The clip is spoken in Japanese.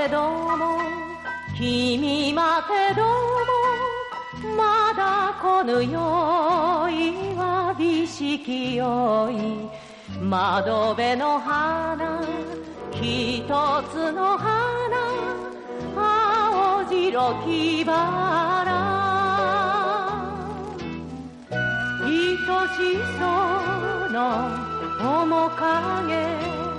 てども君待てどもまだ来ぬよいわびしきよい窓辺の花一つの花青白きバラ愛しそうな面影